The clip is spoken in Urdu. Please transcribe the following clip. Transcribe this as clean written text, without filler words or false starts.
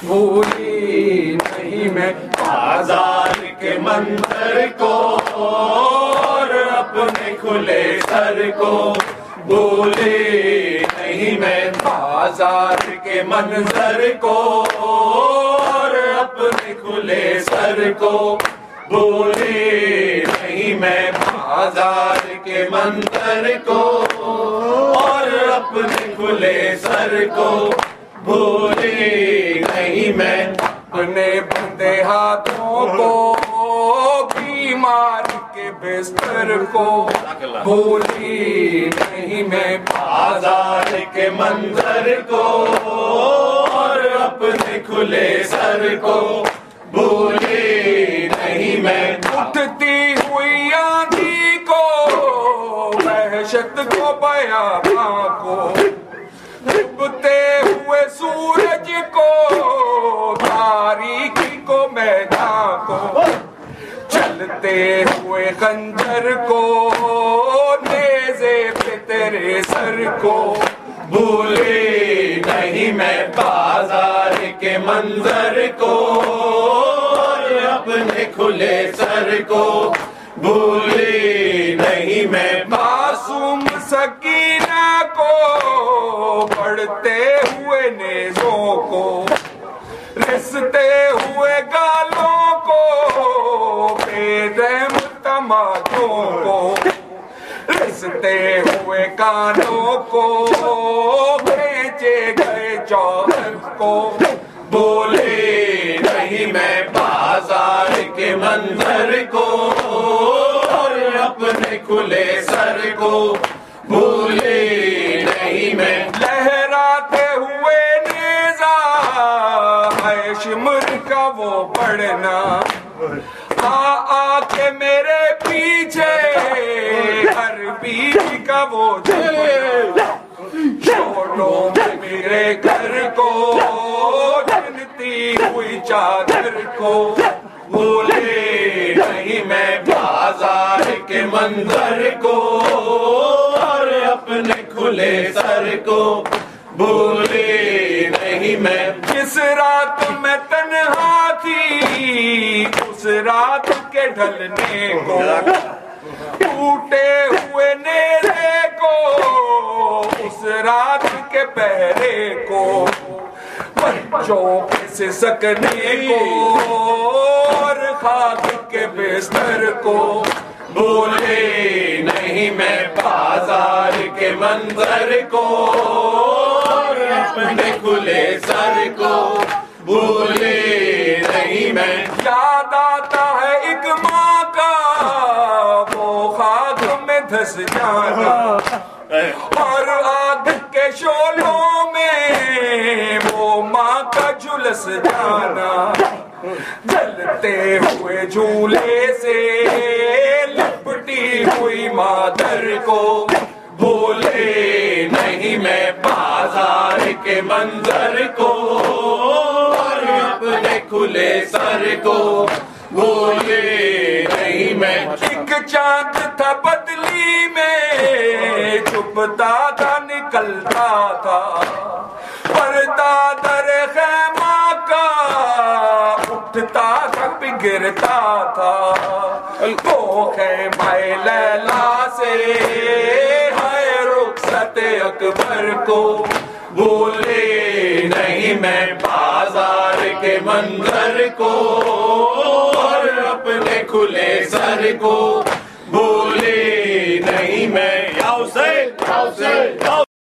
بھولی نہیں میں بازار کے منظر کو اور اپنے کھلے سر کو، بھولی نہیں میں بازار کے منظر کو اور اپنے کھلے سر کو، بھولی نہیں میں بازار کے منظر کو اور اپنے کھلے سر کو، بھولی نہیں میں اپنے بندے ہاتھوں کو، بیمار کے بستر کو، بھولی نہیں میں بازار کے منظر کو اور اپنے کھلے سر کو، بھولی نہیں میں اٹھتی ہوئی آندھی کو، وحشت کو، بیاباں کو، ڈوبتے ہوئے سورج کو، تاریکی کو، میدان کو، چلتے ہوئے خنجر کو، نیزے پہ تیرے سر کو، بھولی نہیں میں بازار کے منظر کو اور اپنے کھلے سر کو، بھولی نہیں میں معصوم سکینہ کو، بڑھتے ہوئے نیزوں کو، رستے ہوئے گالوں کو، بے رحم تماچوں کو، رستے ہوئے کانوں کو، کھینچے گئے چوکر کو، بھولی نہیں میں بازار کے منظر کو اور اپنے کھلے سر کو، بھولی نہیں میں لہراتے ہوئے نیزا ہے شمر کا وہ بڑھنا، آ کے میرے پیچھے ہر بیچ کا وہ جھکنا، شولوں میں میرے گھر کو، گنتی ہوئی چادر کو، بھولی نہیں میں بازار کے منظر کو اور اپنے کھلے سر کو، بھولی نہیں میں جس رات میں تنہا تھی اس رات کے ڈھلنے کو، ٹوٹے ہوئے نیزے کو، اس رات کے پہرے کو، بچوں کے سسکنے کو اور خاک کے بستر کو، بھولی نہیں میں بازار کے منظر کو اور اپنے کھلے سر کو، بھولی نہیں میں یاد آتا ہے ایک ماں کا وہ خاک میں دھس جانا اور آگ کے شعلوں میں وہ ماں کا جھلس جانا، جلتے ہوئے جھولے سے لپٹی ہوئی مادر کو، بھولی نہیں میں بازار کے منظر کو اور اپنے کھلے سر کو، بھولی نہیں میں ایک چاند تھا بدلی میں چھپتا تھا نکلتا تھا، پردہ در خیمہ کا اٹھتا تھا بگڑتا تھا، وہ خیمہ لیلا سے ہے رخصت اکبر کو، بھولی نہیں میں بازار کے منظر کو اور اپنے کھلے سر کو، بھولی نہیں میں